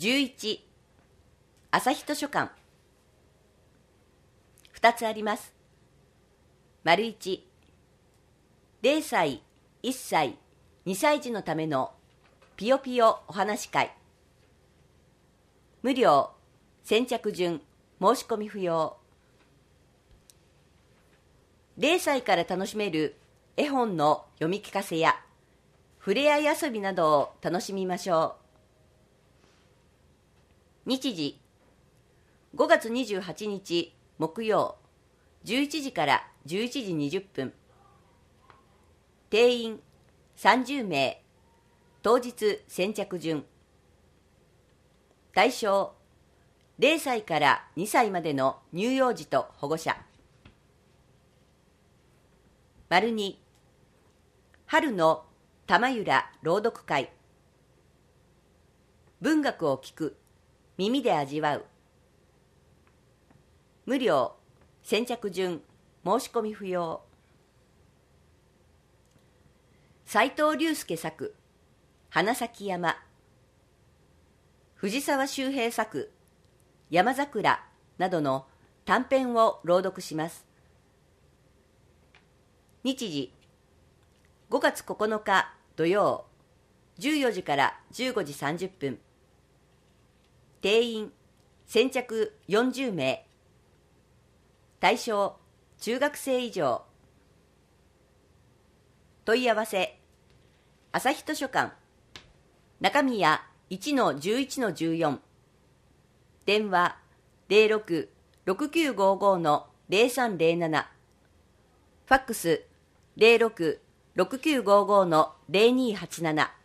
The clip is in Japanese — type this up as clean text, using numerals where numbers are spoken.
11、朝日図書館。2つあります。丸1、0歳、1歳、2歳児のためのぴよぴよお話会。無料、先着順、申し込み不要。0歳から楽しめる絵本の読み聞かせやふれあい遊びなどを楽しみましょう。日時、5月28日木曜、11時から11時20分。定員30名、当日先着順。対象、0歳から2歳までの乳幼児と保護者。丸2、春の玉浦朗読会。文学を聞く、耳で味わう。無料、先着順、申し込み不要。斉藤隆介作、花咲山。藤沢周平作、山桜などの短編を朗読します。日時、5月9日土曜、14時から15時30分。定員、先着40名。対象、中学生以上。問い合わせ、朝日図書館、中宮 1-11-14。電話、06-6955-0307。ファックス、06-6955-0287。